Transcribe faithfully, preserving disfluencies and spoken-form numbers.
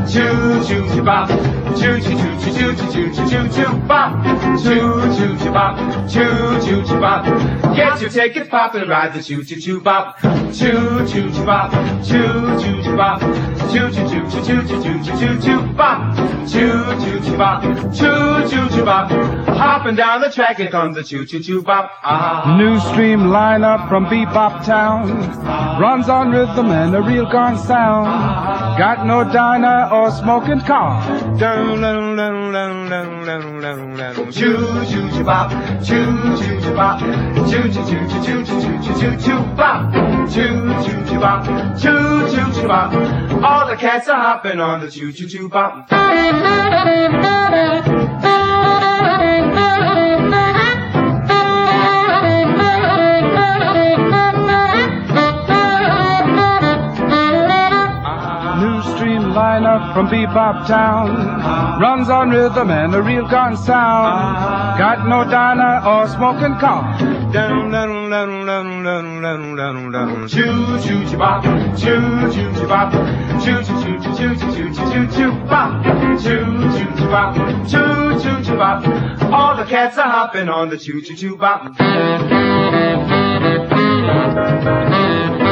choo choo choo bop, choo choo choo choo choo choo choo choo choo bop, choo choo choo bop, choo choo choo bop. Get your tickets poppin', ride the choo choo choo bop, choo choo choo bop, choo choo choo bop, choo choo choo choo choo choo choo choo choo bop, choo choo choo bop, choo choo choo bop. Hopping down the track, here comes the choo choo choo bop. Ah. New stream lineup from Bebop Town, runs on rhythm and a real gone sound. Got no diner or smoking car. Choo choo choo bop, choo choo choo bop, choo choo choo choo choo choo choo choo choo bop, choo choo choo bop, choo choo choo bop. All the cats are hopping on the choo choo choo bop. Lineup from Bebop Town, runs on rhythm and a real gone sound. Got no diner or smoking car. Choo choo choo bop, choo choo choo bop, choo choo choo choo choo choo choo choo choo bop, choo choo choo bop, choo choo choo bop. All the cats are hopping on the choo choo choo bop.